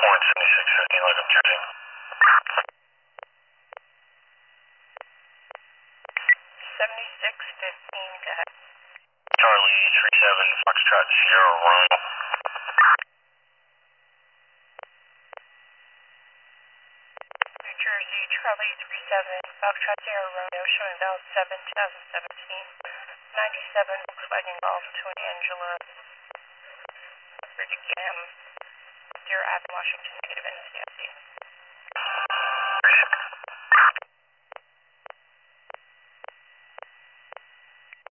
Warren 7615, Logan, Jersey. Go ahead. Charlie 37, Foxtrot Sierra Romeo. New Jersey, Charlie 37, Foxtrot Sierra Romeo, showing valid 7, 2017, 97, Volkswagen Golf, Twin Angela, Bridget Gam, Deer Ave, Washington, negative NCIC. Appreciate it.